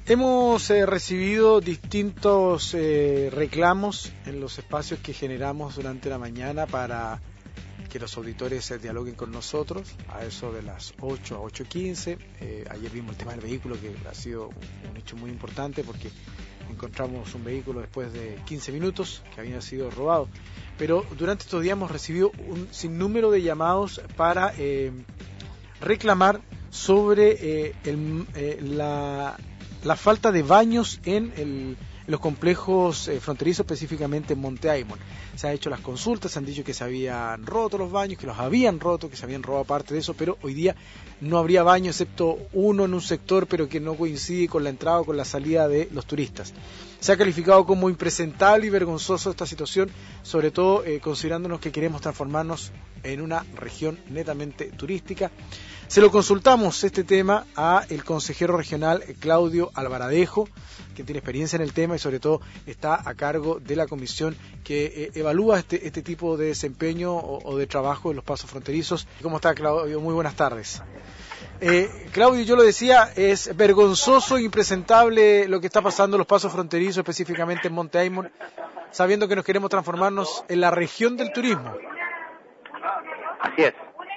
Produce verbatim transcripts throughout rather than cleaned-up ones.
Hemos eh, recibido distintos eh, reclamos en los espacios que generamos durante la mañana para que los auditores eh, dialoguen con nosotros a eso de las ocho a ocho quince. Eh, ayer vimos el tema del vehículo, que ha sido un, un hecho muy importante porque encontramos un vehículo después de quince minutos que había sido robado. Pero durante estos días hemos recibido un sinnúmero de llamados para eh, reclamar sobre eh, el, eh, la... la falta de baños en, el, en los complejos eh, fronterizos, específicamente en Monte Aymon. Se han hecho las consultas, se han dicho que se habían roto los baños, que los habían roto, que se habían robado parte de eso, pero hoy día no habría baño excepto uno en un sector, pero que no coincide con la entrada o con la salida de los turistas. Se ha calificado como impresentable y vergonzoso esta situación, sobre todo eh, considerándonos que queremos transformarnos en una región netamente turística. Se lo consultamos este tema a el consejero regional Claudio Alvaradejo, que tiene experiencia en el tema y sobre todo está a cargo de la comisión que eh, evalúa este, este tipo de desempeño o, o de trabajo en los pasos fronterizos. ¿Cómo está, Claudio? Muy buenas tardes. Eh, Claudio, yo lo decía, es vergonzoso e impresentable lo que está pasando en los pasos fronterizos, específicamente en Monte Aymon, sabiendo que nos queremos transformarnos en la región del turismo. Así es.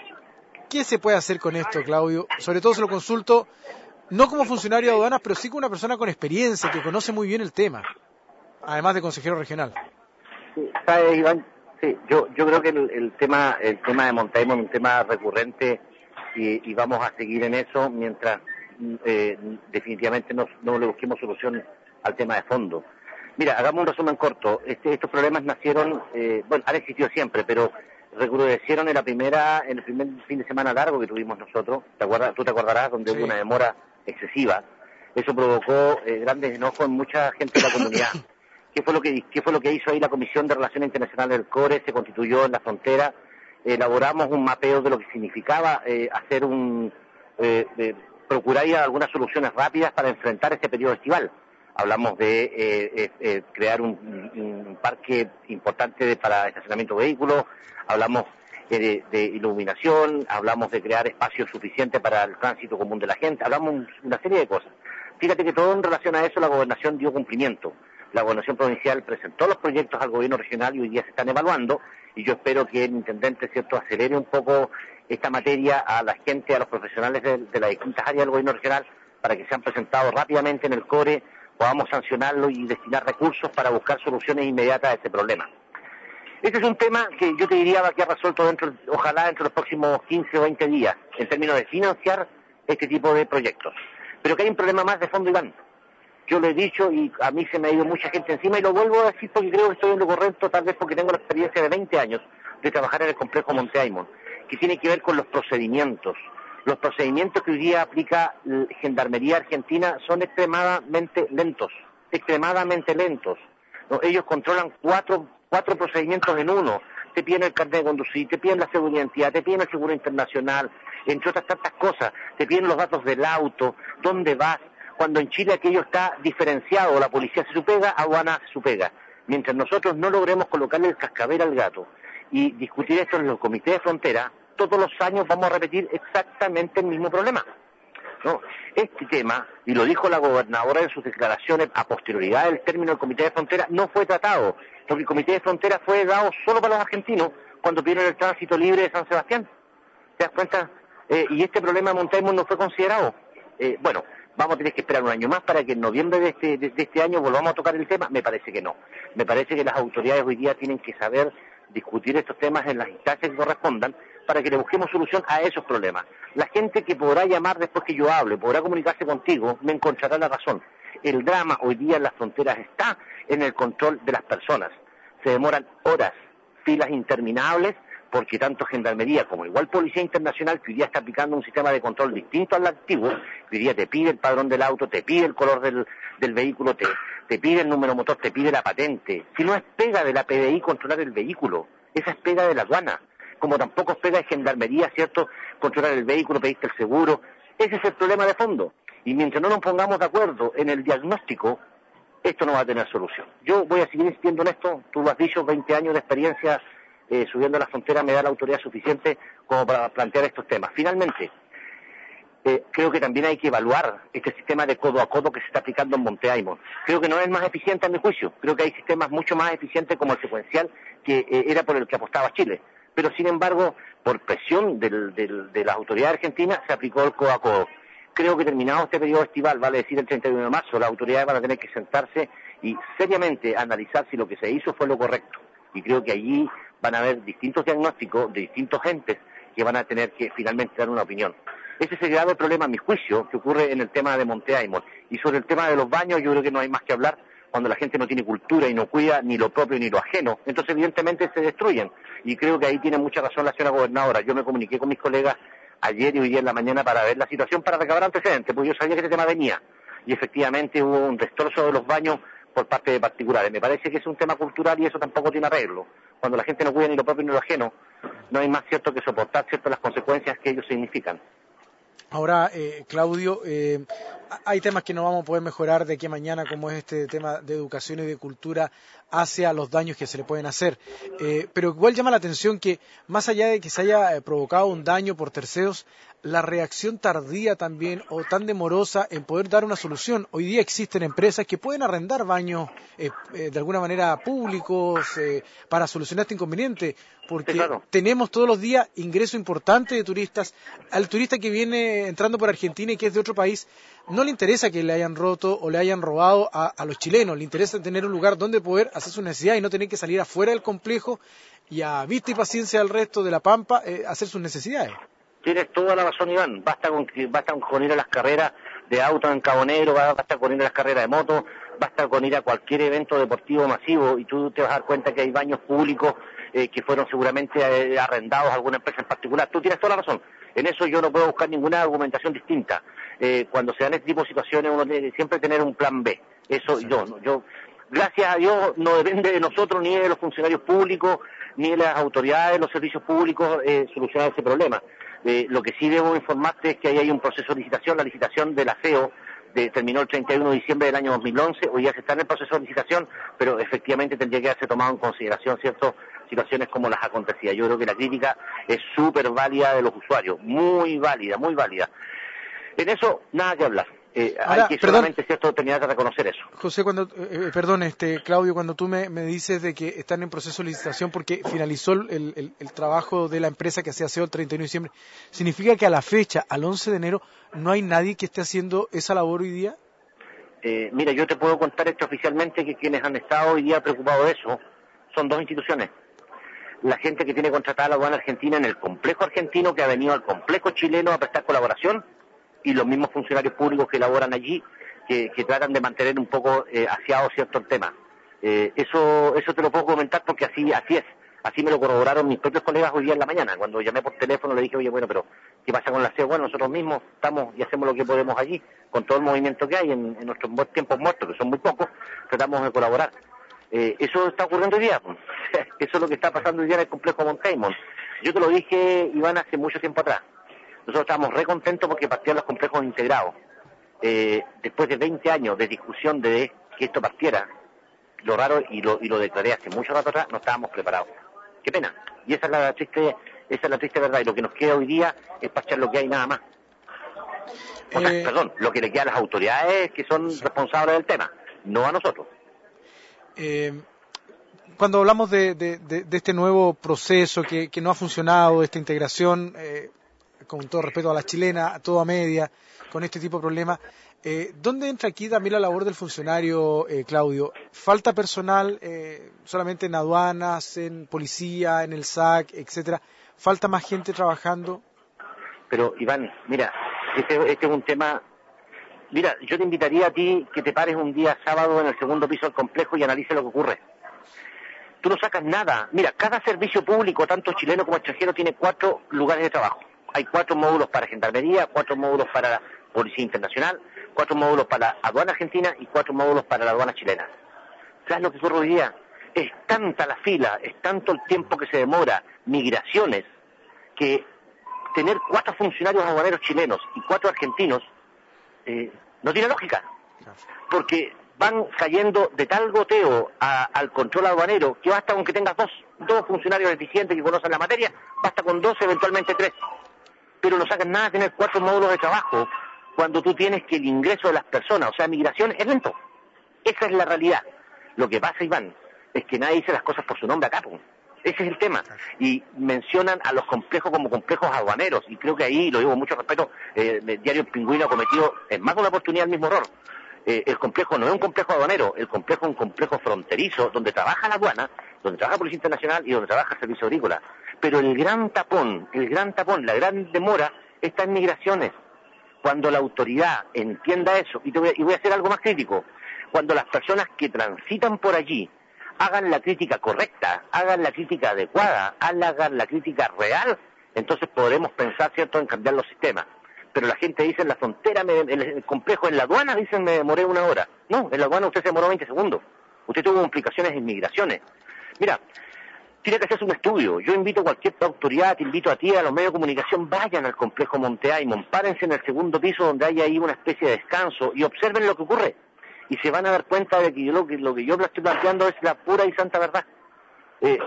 ¿Qué se puede hacer con esto, Claudio? Sobre todo se lo consulto, no como funcionario de aduanas, pero sí como una persona con experiencia, que conoce muy bien el tema, además de consejero regional. Sí, ¿sabes, Iván? Sí, yo, yo creo que el, el tema el tema de Monte Aymon es un tema recurrente y, y vamos a seguir en eso mientras eh, definitivamente no, no le busquemos solución al tema de fondo. Mira, hagamos un resumen corto. Este, estos problemas nacieron, eh, bueno, han existido siempre, pero recrudecieron en la primera, en el primer fin de semana largo que tuvimos nosotros. ¿Te acuerdas? Tú te acordarás, donde Sí. hubo una demora excesiva. Eso provocó eh, grandes enojos en mucha gente de la comunidad. ¿Qué fue lo que qué fue lo que hizo ahí la Comisión de Relaciones Internacionales del CORE? Se constituyó en la frontera. Elaboramos un mapeo de lo que significaba eh, hacer un eh, eh, procurar ir a algunas soluciones rápidas para enfrentar este periodo estival. Hablamos de eh, eh, eh, crear un, un parque importante de, para estacionamiento de vehículos, hablamos eh, de, de iluminación, hablamos de crear espacios suficientes para el tránsito común de la gente, hablamos una serie de cosas. Fíjate que todo en relación a eso la gobernación dio cumplimiento. La gobernación provincial presentó los proyectos al gobierno regional y hoy día se están evaluando, y yo espero que el intendente, cierto, acelere un poco esta materia a la gente, a los profesionales de, de las distintas áreas del gobierno regional, para que sean presentados rápidamente en el CORE, podamos sancionarlo y destinar recursos para buscar soluciones inmediatas a este problema. Este es un tema que yo te diría va a quedar resuelto dentro, ojalá dentro de los próximos quince o veinte días, en términos de financiar este tipo de proyectos. Pero que hay un problema más de fondo, Iván. Yo lo he dicho y a mí se me ha ido mucha gente encima y lo vuelvo a decir porque creo que estoy en lo correcto, tal vez porque tengo la experiencia de veinte años de trabajar en el complejo Monte Aymon, que tiene que ver con los procedimientos. Los procedimientos que hoy día aplica la Gendarmería Argentina son extremadamente lentos, extremadamente lentos. ¿No? Ellos controlan cuatro, cuatro procedimientos en uno. Te piden el carnet de conducir, te piden la seguridad de identidad, te piden el seguro internacional, entre otras tantas cosas. Te piden los datos del auto, dónde vas. Cuando en Chile aquello está diferenciado, la policía hace su pega, aduana hace su pega. Mientras nosotros no logremos colocarle el cascabel al gato y discutir esto en los comités de frontera, todos los años vamos a repetir exactamente el mismo problema. ¿No? Este tema, y lo dijo la gobernadora en sus declaraciones a posterioridad del término del comité de frontera, no fue tratado, porque el comité de frontera fue dado solo para los argentinos cuando pidieron el tránsito libre de San Sebastián. ¿Te das cuenta? Eh, y este problema de Monte Aymon no fue considerado. Eh, bueno, vamos a tener que esperar un año más para que en noviembre de este, de, de este año volvamos a tocar el tema. Me parece que no. Me parece que las autoridades hoy día tienen que saber discutir estos temas en las instancias que correspondan para que le busquemos solución a esos problemas. La gente que podrá llamar después que yo hable, podrá comunicarse contigo, me encontrará la razón. El drama hoy día en las fronteras está en el control de las personas. Se demoran horas, filas interminables, porque tanto Gendarmería como igual Policía Internacional, que hoy día está aplicando un sistema de control distinto al antiguo, que hoy día te pide el padrón del auto, te pide el color del, del vehículo, te, te pide el número motor, te pide la patente. Si no es pega de la P D I controlar el vehículo, esa es pega de la aduana. Como tampoco es pega de Gendarmería, ¿cierto?, controlar el vehículo, pediste el seguro. Ese es el problema de fondo. Y mientras no nos pongamos de acuerdo en el diagnóstico, esto no va a tener solución. Yo voy a seguir insistiendo en esto, tú lo has dicho, veinte años de experiencia eh, subiendo a la frontera me da la autoridad suficiente como para plantear estos temas. Finalmente, Eh, creo que también hay que evaluar este sistema de codo a codo que se está aplicando en Monte Aymon. Creo que no es el más eficiente a mi juicio. Creo que hay sistemas mucho más eficientes como el secuencial, que eh, era por el que apostaba Chile. Pero sin embargo, por presión del, del, de las autoridades argentinas, se aplicó el codo a codo. Creo que terminado este periodo estival, vale decir el treinta y uno de marzo, las autoridades van a tener que sentarse y seriamente analizar si lo que se hizo fue lo correcto. Y creo que allí van a haber distintos diagnósticos de distintos entes que van a tener que finalmente dar una opinión. Ese es el grave problema, a mi juicio, que ocurre en el tema de Monte Aymon. Y sobre el tema de los baños, yo creo que no hay más que hablar cuando la gente no tiene cultura y no cuida ni lo propio ni lo ajeno. Entonces, evidentemente, se destruyen. Y creo que ahí tiene mucha razón la señora gobernadora. Yo me comuniqué con mis colegas ayer y hoy día en la mañana para ver la situación, para recabar antecedentes, porque yo sabía que ese tema venía. Y efectivamente hubo un destrozos de los baños por parte de particulares. Me parece que es un tema cultural y eso tampoco tiene arreglo. Cuando la gente no cuida ni lo propio ni lo ajeno, no hay más cierto que soportar cierto las consecuencias que ellos significan. Ahora, eh, Claudio, eh, hay temas que no vamos a poder mejorar de aquí a mañana, como es este tema de educación y de cultura hacia los daños que se le pueden hacer. Eh, pero igual llama la atención que, más allá de que se haya provocado un daño por terceros, la reacción tardía también o tan demorosa en poder dar una solución. Hoy día existen empresas que pueden arrendar baños eh, eh, de alguna manera públicos eh, para solucionar este inconveniente, porque sí, claro, tenemos todos los días ingreso importante de turistas. Al turista que viene entrando por Argentina y que es de otro país, no le interesa que le hayan roto o le hayan robado a, a los chilenos, le interesa tener un lugar donde poder hacer su necesidad y no tener que salir afuera del complejo y a vista y paciencia del resto de la Pampa eh, hacer sus necesidades. Tienes toda la razón, Iván. Basta con, basta con ir a las carreras de auto en Cabonero, basta con ir a las carreras de moto, basta con ir a cualquier evento deportivo masivo y tú te vas a dar cuenta que hay baños públicos eh, que fueron seguramente eh, arrendados a alguna empresa en particular. Tú tienes toda la razón. En eso yo no puedo buscar ninguna argumentación distinta. Eh, cuando se dan este tipo de situaciones uno tiene que siempre tener un plan B. Eso yo, yo, gracias a Dios, no depende de nosotros ni de los funcionarios públicos ni de las autoridades de los servicios públicos eh, solucionar ese problema. Eh, lo que sí debo informarte es que ahí hay un proceso de licitación, la licitación del aseo de, terminó el treinta y uno de diciembre del año dos mil once, hoy ya se está en el proceso de licitación, pero efectivamente tendría que haberse tomado en consideración ciertas situaciones como las acontecidas. Yo creo que la crítica es súper válida de los usuarios, muy válida, muy válida. En eso, nada que hablar. Eh, Ahora, hay que solamente, perdón, cierto, terminar de reconocer eso. José, cuando, eh, perdón, este, Claudio, cuando tú me, me dices de que están en proceso de licitación porque finalizó el, el, el trabajo de la empresa que hacía aseo el treinta y uno de diciembre, ¿significa que a la fecha, al once de enero, no hay nadie que esté haciendo esa labor hoy día? Eh, mira, yo te puedo contar extraoficialmente que quienes han estado hoy día preocupados de eso son dos instituciones. La gente que tiene contratada la aduana argentina en el complejo argentino, que ha venido al complejo chileno a prestar colaboración, y los mismos funcionarios públicos que laboran allí, que, que tratan de mantener un poco eh, aseado cierto el tema. Eh, eso eso te lo puedo comentar porque así así es. Así me lo corroboraron mis propios colegas hoy día en la mañana. Cuando llamé por teléfono le dije, oye, bueno, pero ¿qué pasa con la aseo? Bueno, nosotros mismos estamos y hacemos lo que podemos allí, con todo el movimiento que hay en, en nuestros tiempos muertos, que son muy pocos, tratamos de colaborar. Eh, eso está ocurriendo hoy día. Eso es lo que está pasando hoy día en el complejo Monte Aymon. Yo te lo dije, Iván, hace mucho tiempo atrás. Nosotros estábamos re contentos porque partían los complejos integrados. Eh, después de veinte años de discusión de que esto partiera, lo raro, y lo, y lo declaré hace mucho rato atrás, no estábamos preparados. Qué pena. Y esa es la triste, esa es la triste verdad. Y lo que nos queda hoy día es parchar lo que hay nada más. O sea, eh... perdón, lo que le queda a las autoridades que son responsables del tema, no a nosotros. Eh... Cuando hablamos de, de, de, de este nuevo proceso que, que no ha funcionado, esta integración, eh, con todo respeto a la chilena, a toda media, con este tipo de problemas, eh, ¿dónde entra aquí también la labor del funcionario, eh, Claudio? ¿Falta personal eh, solamente en aduanas, en policía, en el S A C, etcétera? ¿Falta más gente trabajando? Pero, Iván, mira, este, este es un tema... Mira, yo te invitaría a ti que te pares un día sábado en el segundo piso del complejo y analices lo que ocurre. Tú no sacas nada. Mira, cada servicio público, tanto chileno como extranjero, tiene cuatro lugares de trabajo. Hay cuatro módulos para Gendarmería, cuatro módulos para la Policía Internacional, cuatro módulos para la aduana argentina y cuatro módulos para la aduana chilena. ¿Sabes lo que ocurre hoy día? Es tanta la fila, es tanto el tiempo que se demora, migraciones, que tener cuatro funcionarios aduaneros chilenos y cuatro argentinos eh, no tiene lógica. Porque van cayendo de tal goteo a, al control aduanero que basta con que tengas dos, dos funcionarios eficientes que conocen la materia, basta con dos, eventualmente tres. pero no sacas nada de tener cuatro módulos de trabajo cuando tú tienes que el ingreso de las personas, o sea, migración es lento. Esa es la realidad. Lo que pasa, Iván, es que nadie dice las cosas por su nombre acá, pues. Ese es el tema. Y mencionan a los complejos como complejos aduaneros, y creo que ahí, lo digo con mucho respeto, eh, el diario El Pingüino ha cometido en más de una oportunidad el mismo error. Eh, el complejo no es un complejo aduanero, el complejo es un complejo fronterizo, donde trabaja la aduana, donde trabaja la Policía Internacional y donde trabaja el Servicio Agrícola. Pero el gran tapón, el gran tapón, la gran demora está en migraciones. Cuando la autoridad entienda eso, y, te voy a, y voy a hacer algo más crítico, cuando las personas que transitan por allí hagan la crítica correcta, hagan la crítica adecuada, hagan la crítica real, entonces podremos pensar, ¿cierto?, en cambiar los sistemas. Pero la gente dice en la frontera, me, en el complejo, en la aduana, dicen me demoré una hora. No, en la aduana usted se demoró veinte segundos. Usted tuvo complicaciones en migraciones. Mira, tiene que hacerse un estudio. Yo invito a cualquier autoridad, te invito a ti, a los medios de comunicación, vayan al complejo Monte Aymon, párense en el segundo piso donde hay ahí una especie de descanso y observen lo que ocurre. Y se van a dar cuenta de que yo, lo, que, lo que yo estoy planteando es la pura y santa verdad. Eh,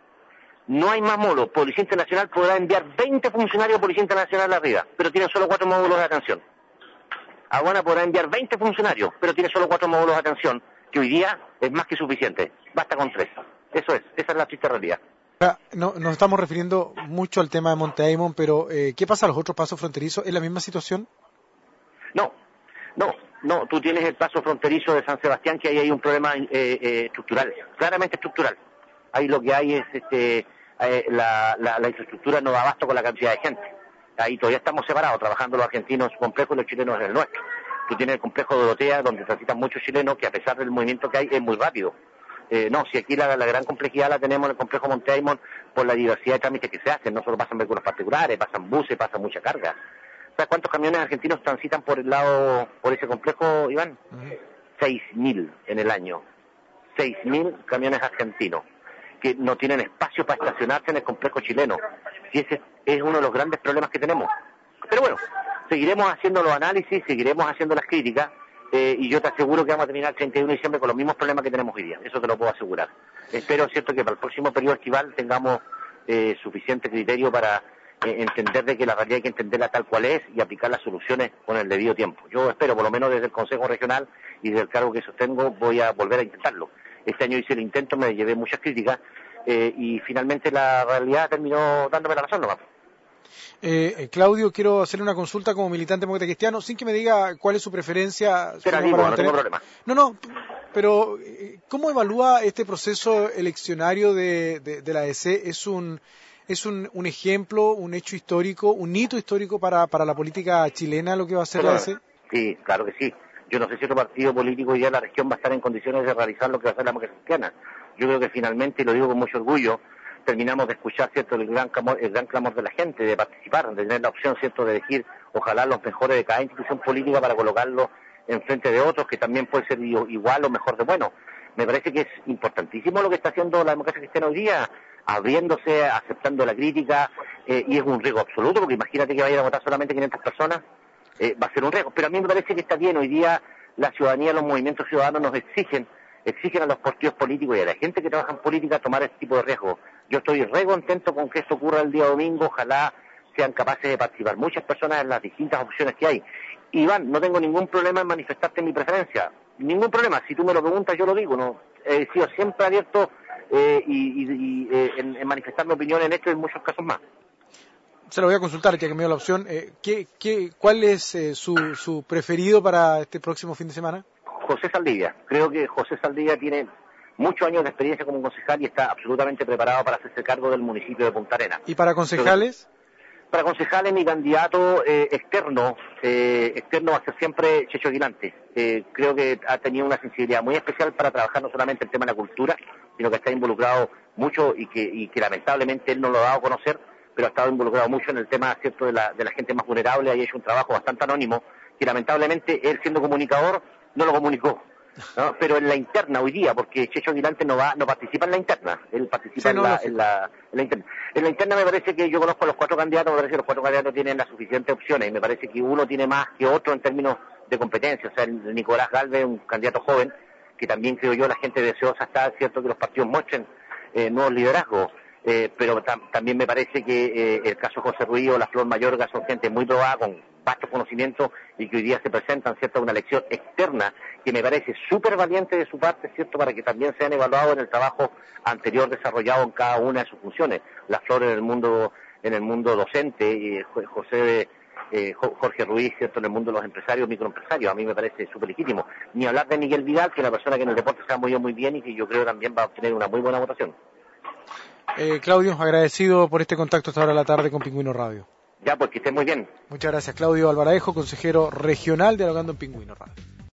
no hay más módulos. Policía Internacional podrá enviar veinte funcionarios de Policía Internacional arriba, pero tienen solo cuatro módulos de atención. Aduana podrá enviar veinte funcionarios, pero tiene solo cuatro módulos de atención, que hoy día es más que suficiente. Basta con tres. Eso es, esa es la triste realidad. No, nos estamos refiriendo mucho al tema de Monte Aymon, pero eh, ¿qué pasa a los otros pasos fronterizos? ¿Es la misma situación? No, no, no. Tú tienes el paso fronterizo de San Sebastián, que ahí hay un problema eh, eh, estructural, claramente estructural. Ahí lo que hay es este, eh, la, la, la infraestructura no da abasto con la cantidad de gente. Ahí todavía estamos separados, trabajando los argentinos en su complejo y los chilenos en el nuestro. Tú tienes el complejo de Dorotea, donde transitan muchos chilenos, que a pesar del movimiento que hay, es muy rápido. Eh, no, si aquí la, la gran complejidad la tenemos en el complejo Monte Aymon por la diversidad de trámites que se hacen. No solo pasan vehículos particulares, pasan buses, pasa mucha carga. ¿Sabes cuántos camiones argentinos transitan por el lado, por ese complejo, Iván? Seis mil en el año. Seis mil camiones argentinos que no tienen espacio para estacionarse en el complejo chileno. Y ese es uno de los grandes problemas que tenemos. Pero bueno, seguiremos haciendo los análisis, seguiremos haciendo las críticas, eh, y yo te aseguro que vamos a terminar el treinta y uno de diciembre con los mismos problemas que tenemos hoy día. Eso te lo puedo asegurar. Espero, cierto, que para el próximo periodo estival tengamos eh, suficiente criterio para eh, entender de que la realidad hay que entenderla tal cual es y aplicar las soluciones con el debido tiempo. Yo espero, por lo menos desde el Consejo Regional y desde el cargo que sostengo, voy a volver a intentarlo. Este año hice el intento, me llevé muchas críticas, eh, y finalmente la realidad terminó dándome la razón nomás. Eh, Claudio, quiero hacerle una consulta como militante demócrata cristiano, sin que me diga cuál es su preferencia. Te la digo, no tengo problema. No, no, pero ¿cómo evalúa este proceso eleccionario de, de, de la A D C? ¿Es un es un, un ejemplo, un hecho histórico, un hito histórico para, para la política chilena lo que va a hacer pero, la A D C? Sí, claro que sí. Yo no sé si otro partido político ya en la región va a estar en condiciones de realizar lo que va a hacer la democracia cristiana. Yo creo que finalmente, y lo digo con mucho orgullo, terminamos de escuchar, cierto, el gran clamor, el gran clamor de la gente, de participar, de tener la opción, cierto, de elegir, ojalá los mejores de cada institución política para colocarlos en frente de otros que también puede ser igual o mejor de bueno. Me parece que es importantísimo lo que está haciendo la democracia cristiana hoy día, abriéndose, aceptando la crítica, eh, y es un riesgo absoluto, porque imagínate que vayan a votar solamente quinientas personas, eh, va a ser un riesgo. Pero a mí me parece que está bien, hoy día la ciudadanía, los movimientos ciudadanos nos exigen, exigen a los partidos políticos y a la gente que trabaja en política tomar este tipo de riesgos. Yo estoy re contento con que esto ocurra el día domingo, ojalá sean capaces de participar muchas personas en las distintas opciones que hay. Iván, no tengo ningún problema en manifestarte mi preferencia, ningún problema, si tú me lo preguntas yo lo digo, no he sido siempre abierto eh, y, y, y eh, en, en manifestar mi opinión en esto y en muchos casos más. Se lo voy a consultar, ya que me dio la opción. Eh, ¿qué, qué, ¿Cuál es eh, su, su preferido para este próximo fin de semana? José Saldivia. Creo que José Saldivia tiene muchos años de experiencia como concejal y está absolutamente preparado para hacerse cargo del municipio de Punta Arenas. ¿Y para concejales? Entonces, para concejales, mi candidato eh, externo, eh, externo va a ser siempre Checho Aguilante. Eh, creo que ha tenido una sensibilidad muy especial para trabajar no solamente el tema de la cultura, sino que está involucrado mucho y que, y que lamentablemente él no lo ha dado a conocer, pero ha estado involucrado mucho en el tema, cierto, de la, de la gente más vulnerable, ha hecho un trabajo bastante anónimo, que lamentablemente él, siendo comunicador, no lo comunicó, ¿no? Pero en la interna hoy día, porque Checho Aguilante no va, no participa en la interna, él participa sí, no, en, la, en, la, en la interna. En la interna me parece que yo conozco a los cuatro candidatos, me parece que los cuatro candidatos tienen las suficientes opciones, y me parece que uno tiene más que otro en términos de competencia, o sea, el Nicolás Galvez, un candidato joven, que también creo yo la gente deseosa está, cierto, que los partidos muestren eh, nuevos liderazgos. Eh, pero tam también me parece que eh, el caso José Ruiz o la Flor Mayorga son gente muy probada, con vastos conocimientos y que hoy día se presentan, ¿cierto?, una lección externa que me parece súper valiente de su parte, ¿cierto?, para que también sean evaluados en el trabajo anterior desarrollado en cada una de sus funciones. La Flor en el mundo en el mundo docente, y José eh, Jorge Ruiz, ¿cierto?, en el mundo de los empresarios, microempresarios. A mí me parece súper legítimo. Ni hablar de Miguel Vidal, que es una persona que en el deporte se ha movido muy bien y que yo creo también va a obtener una muy buena votación. Eh, Claudio, agradecido por este contacto esta hora de la tarde con Pingüino Radio. Ya, pues que esté muy bien. Muchas gracias, Claudio Alvaraejo, consejero regional de Dialogando en Pingüino Radio.